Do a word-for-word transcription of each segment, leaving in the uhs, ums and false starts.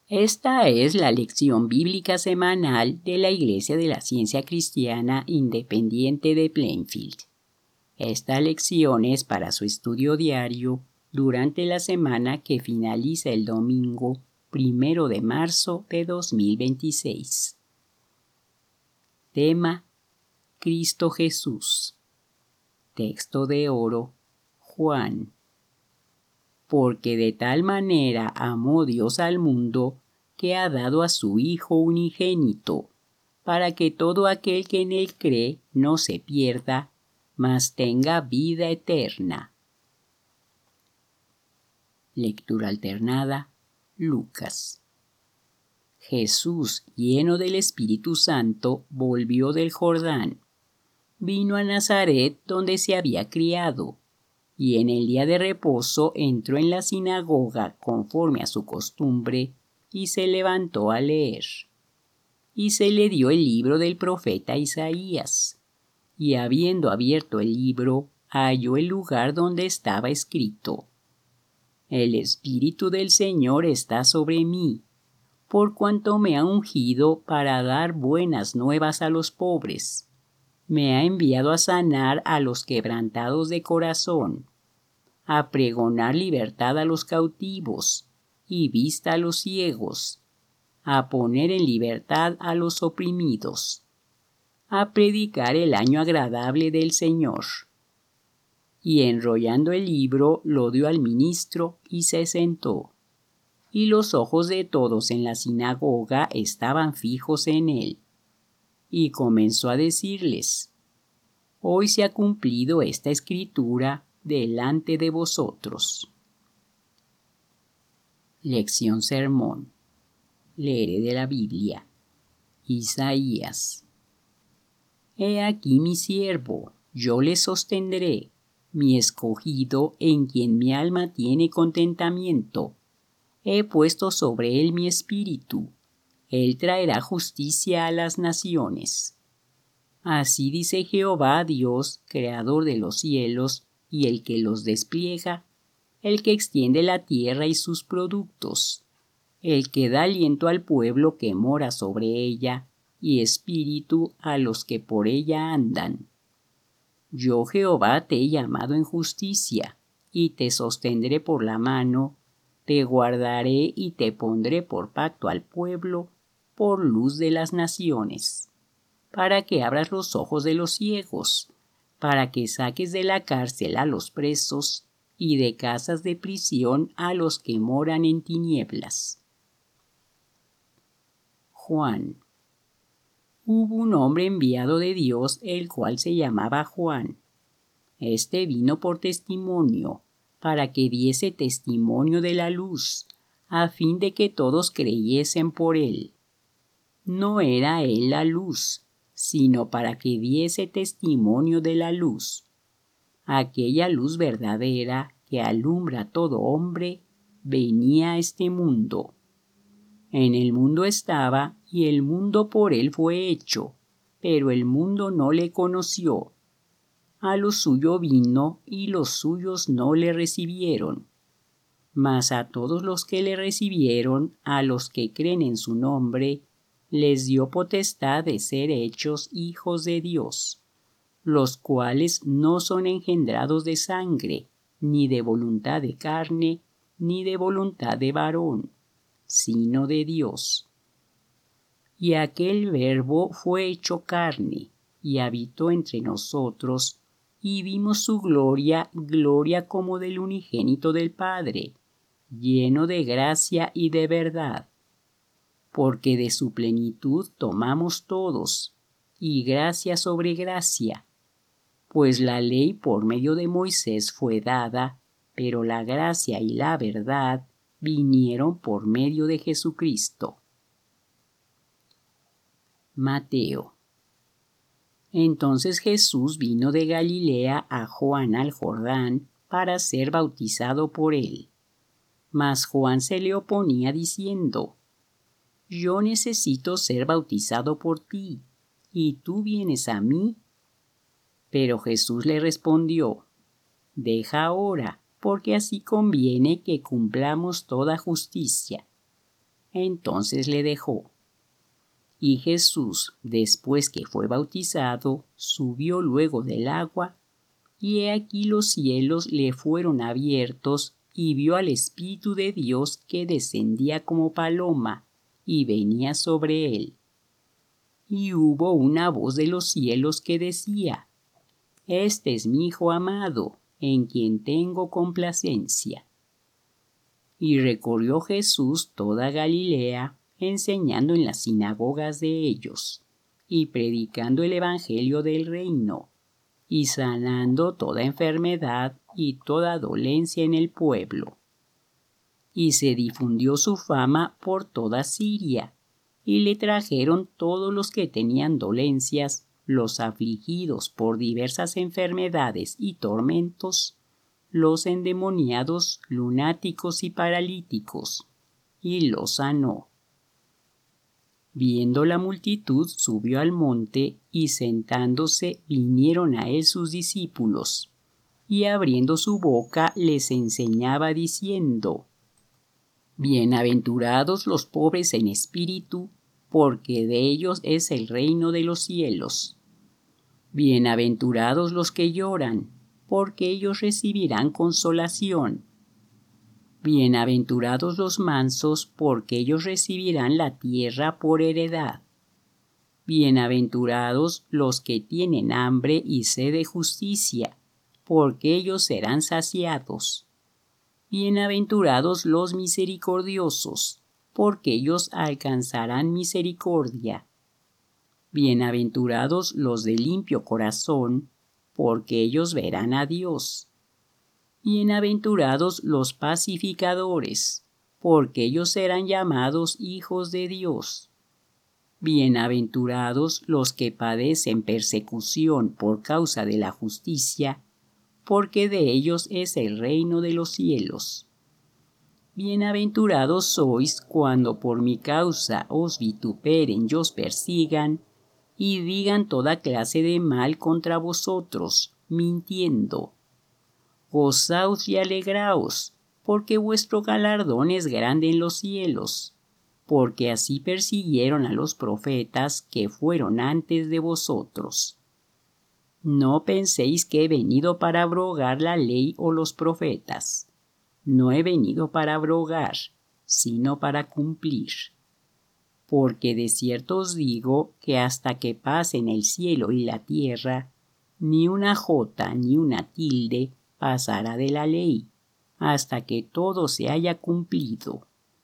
Esta es la lección bíblica semanal de la Iglesia de la Ciencia Cristiana Independiente de Plainfield. Esta lección es para su estudio diario durante la semana que finaliza el domingo primero de marzo de dos mil veintiséis. Tema: Cristo Jesús. Texto de oro: Juan. Porque de tal manera amó Dios al mundo, que ha dado a su Hijo unigénito, para que todo aquel que en él cree no se pierda, mas tenga vida eterna. Lectura alternada. Lucas. Jesús, lleno del Espíritu Santo, volvió del Jordán. Vino a Nazaret, donde se había criado, y en el día de reposo entró en la sinagoga conforme a su costumbre, y se levantó a leer. Y se le dio el libro del profeta Isaías. Y habiendo abierto el libro, halló el lugar donde estaba escrito: El Espíritu del Señor está sobre mí, por cuanto me ha ungido para dar buenas nuevas a los pobres. Me ha enviado a sanar a los quebrantados de corazón, a pregonar libertad a los cautivos y vista a los ciegos, a poner en libertad a los oprimidos, a predicar el año agradable del Señor. Y enrollando el libro, lo dio al ministro y se sentó. Y los ojos de todos en la sinagoga estaban fijos en él. Y comenzó a decirles: Hoy se ha cumplido esta escritura delante de vosotros. Lección sermón. Leeré de la Biblia. Isaías. He aquí mi siervo, yo le sostendré, mi escogido en quien mi alma tiene contentamiento. He puesto sobre él mi espíritu, él traerá justicia a las naciones. Así dice Jehová Dios, creador de los cielos y el que los despliega, el que extiende la tierra y sus productos, el que da aliento al pueblo que mora sobre ella, y espíritu a los que por ella andan. Yo Jehová te he llamado en justicia, y te sostendré por la mano, te guardaré y te pondré por pacto al pueblo, por luz de las naciones, para que abras los ojos de los ciegos, para que saques de la cárcel a los presos, y de casas de prisión a los que moran en tinieblas. Juan. Hubo un hombre enviado de Dios, el cual se llamaba Juan. Este vino por testimonio, para que diese testimonio de la luz, a fin de que todos creyesen por él. No era él la luz, sino para que diese testimonio de la luz. Aquella luz verdadera que alumbra a todo hombre, venía a este mundo. En el mundo estaba, y el mundo por él fue hecho, pero el mundo no le conoció. A lo suyo vino, y los suyos no le recibieron. Mas a todos los que le recibieron, a los que creen en su nombre, les dio potestad de ser hechos hijos de Dios, los cuales no son engendrados de sangre, ni de voluntad de carne, ni de voluntad de varón, sino de Dios. Y aquel Verbo fue hecho carne, y habitó entre nosotros, y vimos su gloria, gloria como del unigénito del Padre, lleno de gracia y de verdad. Porque de su plenitud tomamos todos, y gracia sobre gracia. Pues la ley por medio de Moisés fue dada, pero la gracia y la verdad vinieron por medio de Jesucristo. Mateo. Entonces Jesús vino de Galilea a Juan al Jordán para ser bautizado por él. Mas Juan se le oponía diciendo: Yo necesito ser bautizado por ti, ¿y tú vienes a mí? Pero Jesús le respondió: Deja ahora, porque así conviene que cumplamos toda justicia. entonces le dejó. Y Jesús, después que fue bautizado, subió luego del agua, y he aquí los cielos le fueron abiertos, y vio al Espíritu de Dios que descendía como paloma, y venía sobre él. Y hubo una voz de los cielos que decía: Este es mi Hijo amado, en quien tengo complacencia. Y recorrió Jesús toda Galilea, enseñando en las sinagogas de ellos, y predicando el evangelio del reino, y sanando toda enfermedad y toda dolencia en el pueblo. Y se difundió su fama por toda Siria, y le trajeron todos los que tenían dolencias, los afligidos por diversas enfermedades y tormentos, los endemoniados, lunáticos y paralíticos, y los sanó. Viendo la multitud, subió al monte, y sentándose vinieron a él sus discípulos, y abriendo su boca les enseñaba diciendo: Bienaventurados los pobres en espíritu, porque de ellos es el reino de los cielos. Bienaventurados los que lloran, porque ellos recibirán consolación. Bienaventurados los mansos, porque ellos recibirán la tierra por heredad. Bienaventurados los que tienen hambre y sed de justicia, porque ellos serán saciados. Bienaventurados los misericordiosos, porque ellos alcanzarán misericordia. Bienaventurados los de limpio corazón, porque ellos verán a Dios. Bienaventurados los pacificadores, porque ellos serán llamados hijos de Dios. Bienaventurados los que padecen persecución por causa de la justicia, porque de ellos es el reino de los cielos. Bienaventurados sois cuando por mi causa os vituperen y os persigan, y digan toda clase de mal contra vosotros, mintiendo. Gozaos y alegraos, porque vuestro galardón es grande en los cielos, porque así persiguieron a los profetas que fueron antes de vosotros. No penséis que he venido para abrogar la ley o los profetas. No he venido para abrogar, sino para cumplir. Porque de cierto os digo que hasta que pasen el cielo y la tierra, ni una jota ni una tilde pasará de la ley, hasta que todo se haya cumplido.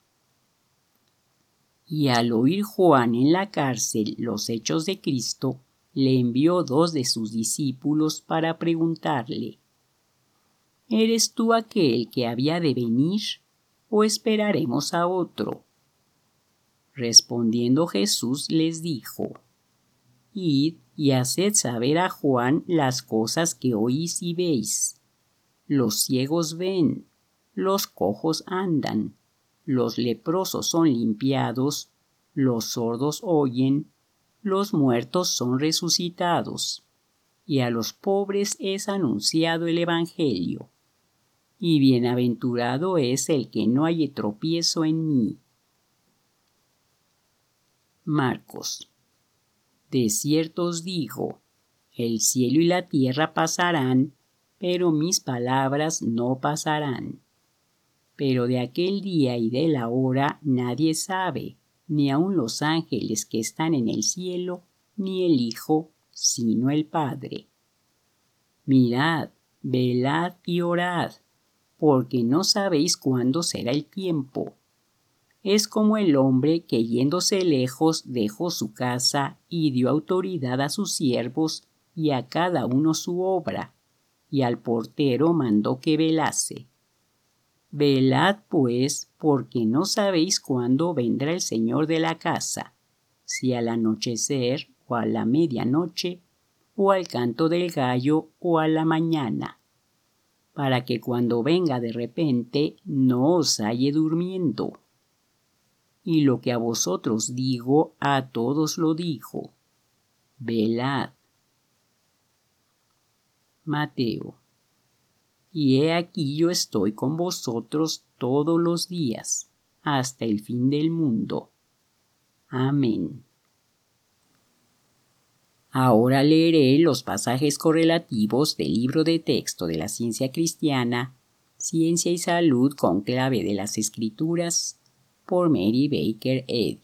Y al oír Juan en la cárcel los hechos de Cristo, le envió dos de sus discípulos para preguntarle: ¿Eres tú aquel que había de venir, o esperaremos a otro? Respondiendo Jesús les dijo: Id y haced saber a Juan las cosas que oís y veis. Los ciegos ven, los cojos andan, los leprosos son limpiados, los sordos oyen, los muertos son resucitados, y a los pobres es anunciado el Evangelio. Y bienaventurado es el que no halle tropiezo en mí. Marcos. De cierto os digo, el cielo y la tierra pasarán, pero mis palabras no pasarán. Pero de aquel día y de la hora nadie sabe, ni aun los ángeles que están en el cielo, ni el Hijo, sino el Padre. Mirad, velad y orad, porque no sabéis cuándo será el tiempo. Es como el hombre que yéndose lejos dejó su casa y dio autoridad a sus siervos y a cada uno su obra, y al portero mandó que velase. Velad pues, porque no sabéis cuándo vendrá el Señor de la casa, si al anochecer o a la medianoche, o al canto del gallo o a la mañana, para que cuando venga de repente no os halle durmiendo. Y lo que a vosotros digo, a todos lo digo: velad. Mateo. Y he aquí yo estoy con vosotros todos los días, hasta el fin del mundo. Amén. Ahora leeré los pasajes correlativos del libro de texto de la ciencia cristiana, Ciencia y Salud con clave de las Escrituras, por Mary Baker Eddy.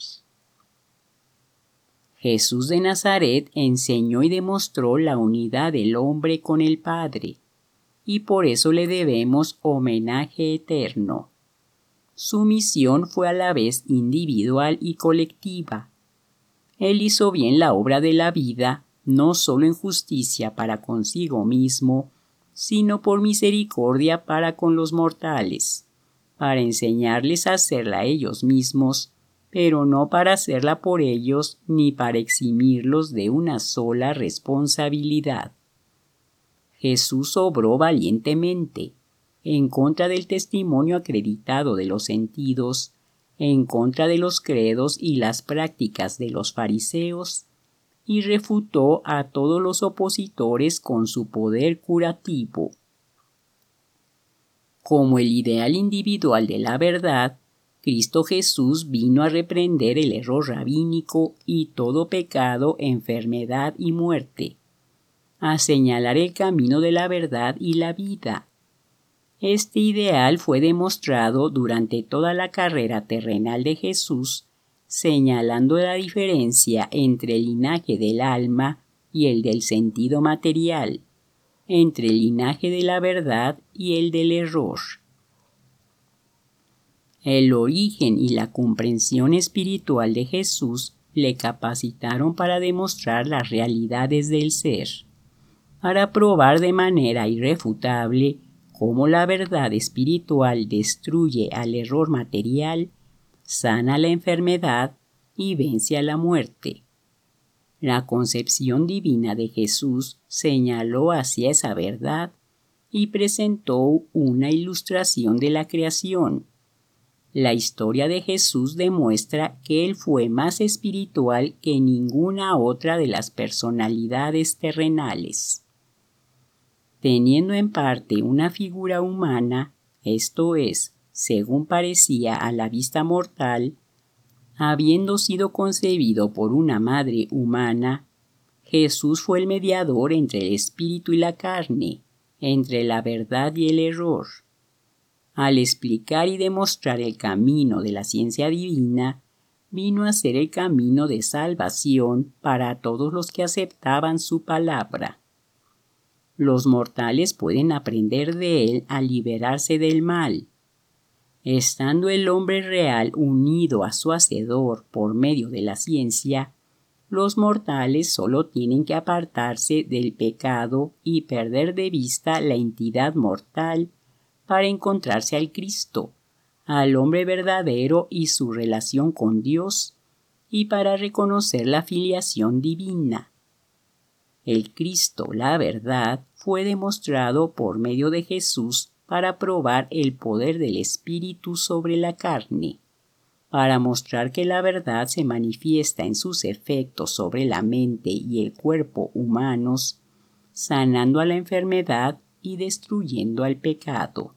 Jesús de Nazaret enseñó y demostró la unidad del hombre con el Padre, y por eso le debemos homenaje eterno. Su misión fue a la vez individual y colectiva. Él hizo bien la obra de la vida, no solo en justicia para consigo mismo, sino por misericordia para con los mortales, para enseñarles a hacerla ellos mismos, pero no para hacerla por ellos ni para eximirlos de una sola responsabilidad. Jesús obró valientemente, en contra del testimonio acreditado de los sentidos, en contra de los credos y las prácticas de los fariseos, y refutó a todos los opositores con su poder curativo. Como el ideal individual de la verdad, Cristo Jesús vino a reprender el error rabínico y todo pecado, enfermedad y muerte, a señalar el camino de la verdad y la vida. Este ideal fue demostrado durante toda la carrera terrenal de Jesús, señalando la diferencia entre el linaje del alma y el del sentido material, entre el linaje de la verdad y el del error. El origen y la comprensión espiritual de Jesús le capacitaron para demostrar las realidades del ser, para probar de manera irrefutable cómo la verdad espiritual destruye al error material, sana la enfermedad y vence a la muerte. La concepción divina de Jesús señaló hacia esa verdad y presentó una ilustración de la creación. La historia de Jesús demuestra que él fue más espiritual que ninguna otra de las personalidades terrenales. Teniendo en parte una figura humana, esto es, según parecía a la vista mortal, habiendo sido concebido por una madre humana, Jesús fue el mediador entre el espíritu y la carne, entre la verdad y el error. Al explicar y demostrar el camino de la ciencia divina, vino a ser el camino de salvación para todos los que aceptaban su palabra. Los mortales pueden aprender de él a liberarse del mal. Estando el hombre real unido a su Hacedor por medio de la ciencia, los mortales solo tienen que apartarse del pecado y perder de vista la entidad mortal para encontrarse al Cristo, al hombre verdadero y su relación con Dios, y para reconocer la filiación divina. El Cristo, la verdad, fue demostrado por medio de Jesús para probar el poder del Espíritu sobre la carne, para mostrar que la verdad se manifiesta en sus efectos sobre la mente y el cuerpo humanos, sanando a la enfermedad y destruyendo al pecado.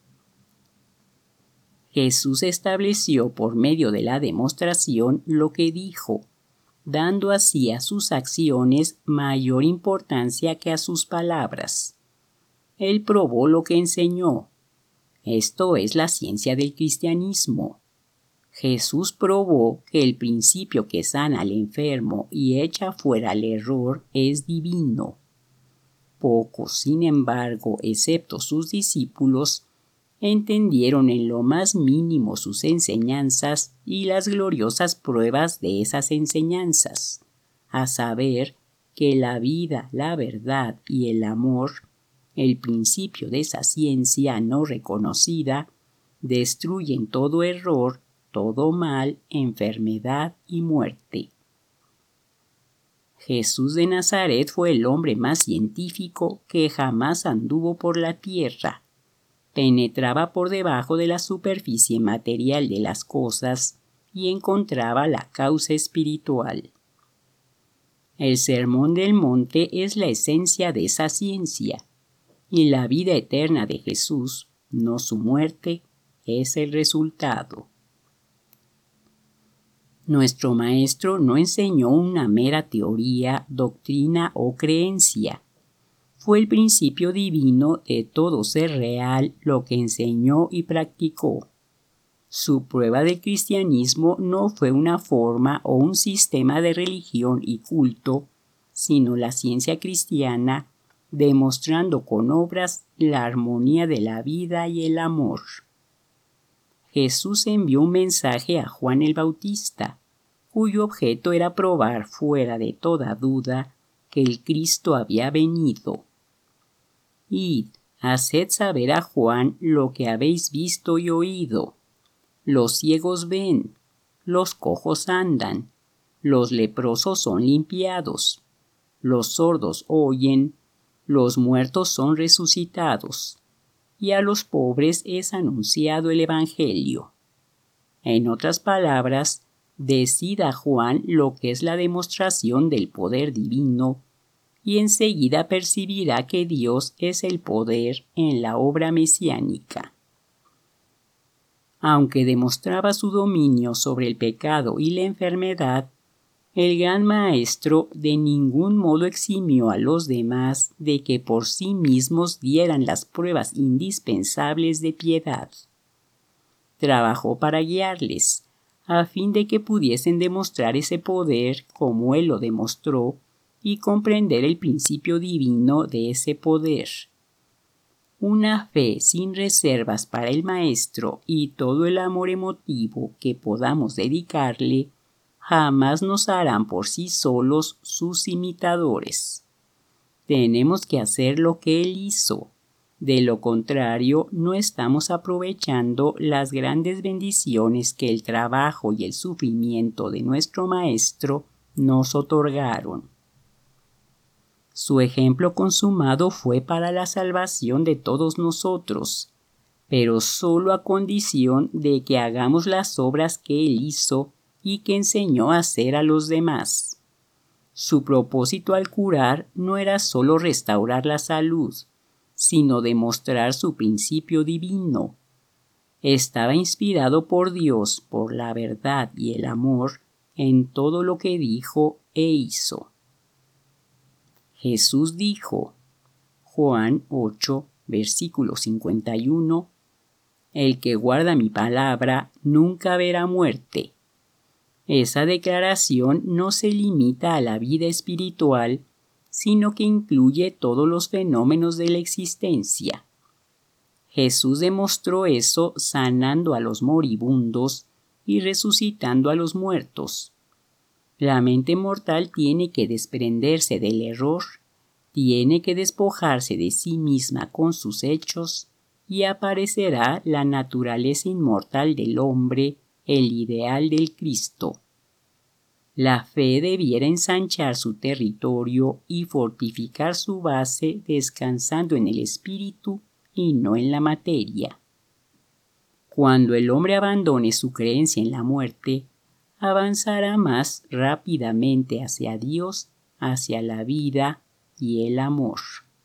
Jesús estableció por medio de la demostración lo que dijo, dando así a sus acciones mayor importancia que a sus palabras. Él probó lo que enseñó. Esto es la ciencia del cristianismo. Jesús probó que el principio que sana al enfermo y echa fuera el error es divino. Pocos, sin embargo, excepto sus discípulos, entendieron en lo más mínimo sus enseñanzas y las gloriosas pruebas de esas enseñanzas, a saber, que la vida, la verdad y el amor, el principio de esa ciencia no reconocida, destruyen todo error, todo mal, enfermedad y muerte. Jesús de Nazaret fue el hombre más científico que jamás anduvo por la tierra. Penetraba por debajo de la superficie material de las cosas y encontraba la causa espiritual. El Sermón del Monte es la esencia de esa ciencia, y la vida eterna de Jesús, no su muerte, es el resultado. Nuestro Maestro no enseñó una mera teoría, doctrina o creencia. Fue el principio divino de todo ser real lo que enseñó y practicó. Su prueba del cristianismo no fue una forma o un sistema de religión y culto, sino la ciencia cristiana, demostrando con obras la armonía de la vida y el amor. Jesús envió un mensaje a Juan el Bautista, cuyo objeto era probar fuera de toda duda que el Cristo había venido. Id, haced saber a Juan lo que habéis visto y oído. Los ciegos ven, los cojos andan, los leprosos son limpiados, los sordos oyen, los muertos son resucitados, y a los pobres es anunciado el Evangelio. En otras palabras, decid a Juan lo que es la demostración del poder divino, y enseguida percibirá que Dios es el poder en la obra mesiánica. Aunque demostraba su dominio sobre el pecado y la enfermedad, el gran maestro de ningún modo eximió a los demás de que por sí mismos dieran las pruebas indispensables de piedad. Trabajó para guiarles, a fin de que pudiesen demostrar ese poder como él lo demostró y comprender el principio divino de ese poder. Una fe sin reservas para el Maestro y todo el amor emotivo que podamos dedicarle jamás nos harán por sí solos sus imitadores. Tenemos que hacer lo que Él hizo. De lo contrario, no estamos aprovechando las grandes bendiciones que el trabajo y el sufrimiento de nuestro Maestro nos otorgaron. Su ejemplo consumado fue para la salvación de todos nosotros, pero solo a condición de que hagamos las obras que Él hizo y que enseñó a hacer a los demás. Su propósito al curar no era solo restaurar la salud, sino demostrar su principio divino. Estaba inspirado por Dios por la verdad y el amor en todo lo que dijo e hizo. Jesús dijo, Juan ocho, versículo cincuenta y uno, el que guarda mi palabra nunca verá muerte. Esa declaración no se limita a la vida espiritual, sino que incluye todos los fenómenos de la existencia. Jesús demostró eso sanando a los moribundos y resucitando a los muertos. La mente mortal tiene que desprenderse del error, tiene que despojarse de sí misma con sus hechos y aparecerá la naturaleza inmortal del hombre, el ideal del Cristo. La fe debiera ensanchar su territorio y fortificar su base descansando en el espíritu y no en la materia. Cuando el hombre abandone su creencia en la muerte, avanzará más rápidamente hacia Dios, hacia la vida y el amor.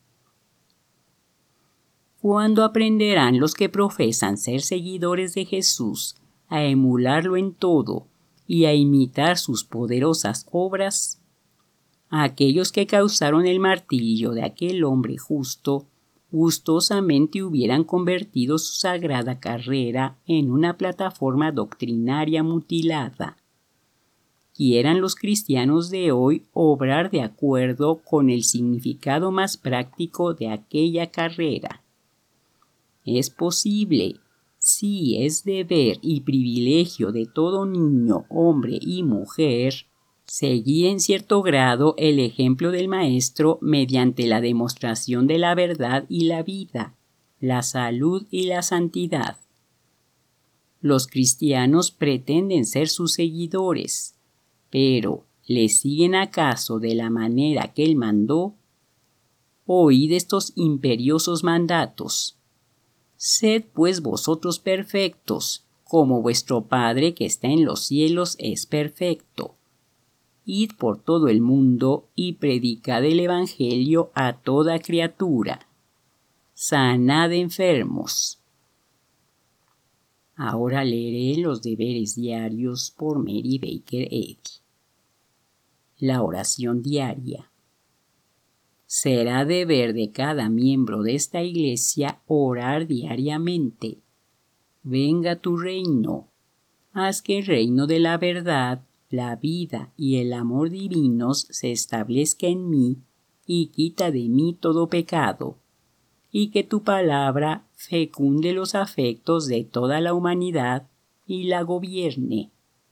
¿Cuándo aprenderán los que profesan ser seguidores de Jesús a emularlo en todo y a imitar sus poderosas obras? Aquellos que causaron el martirio de aquel hombre justo, gustosamente hubieran convertido su sagrada carrera en una plataforma doctrinaria mutilada. Quieran los cristianos de hoy obrar de acuerdo con el significado más práctico de aquella carrera. Es posible, sí es deber y privilegio de todo niño, hombre y mujer, seguir en cierto grado el ejemplo del Maestro mediante la demostración de la verdad y la vida, la salud y la santidad. Los cristianos pretenden ser sus seguidores, pero ¿le siguen acaso de la manera que Él mandó? Oíd estos imperiosos mandatos. Sed pues vosotros perfectos, como vuestro Padre que está en los cielos es perfecto. Id por todo el mundo y predicad el Evangelio a toda criatura. Sanad enfermos. Ahora leeré los deberes diarios por Mary Baker Eddy. La oración diaria. Será deber de cada miembro de esta iglesia orar diariamente. Venga tu reino. Haz que el reino de la verdad, la vida y el amor divinos se establezca en mí y quita de mí todo pecado. Y que tu palabra fecunde los afectos de toda la humanidad y la gobierne.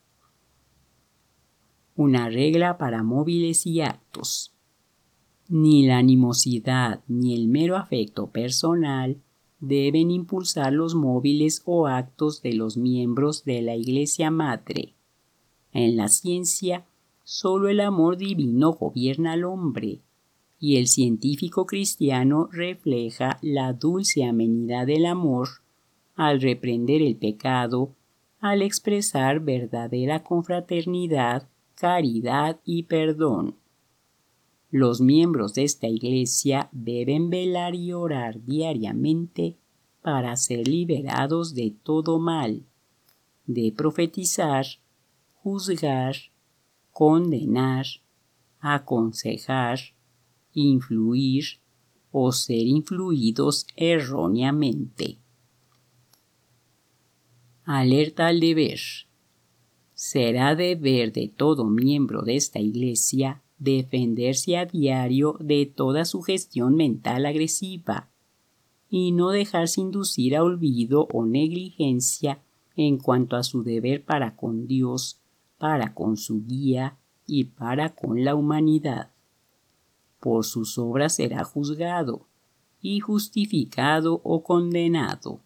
Una regla para móviles y actos. Ni la animosidad ni el mero afecto personal deben impulsar los móviles o actos de los miembros de la Iglesia Madre. En la ciencia, solo el amor divino gobierna al hombre, y el científico cristiano refleja la dulce amenidad del amor al reprender el pecado, al expresar verdadera confraternidad, caridad y perdón. Los miembros de esta iglesia deben velar y orar diariamente para ser liberados de todo mal, de profetizar, juzgar, condenar, aconsejar, influir o ser influidos erróneamente. Alerta al deber. Será deber de todo miembro de esta iglesia defenderse a diario de toda sugestión mental agresiva y no dejarse inducir a olvido o negligencia en cuanto a su deber para con Dios, para con su guía y para con la humanidad. Por sus obras será juzgado y justificado o condenado.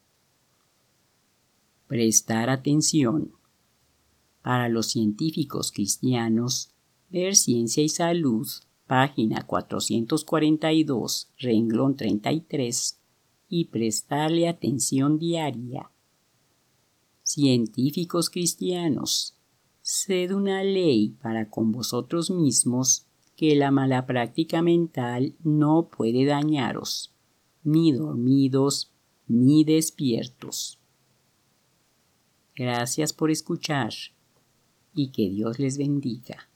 Prestar atención. Para los científicos cristianos, ver Ciencia y Salud, página cuatrocientos cuarenta y dos, renglón treinta y tres, y prestarle atención diaria. Científicos cristianos, sed una ley para con vosotros mismos que la mala práctica mental no puede dañaros, ni dormidos ni despiertos. Gracias por escuchar y que Dios les bendiga.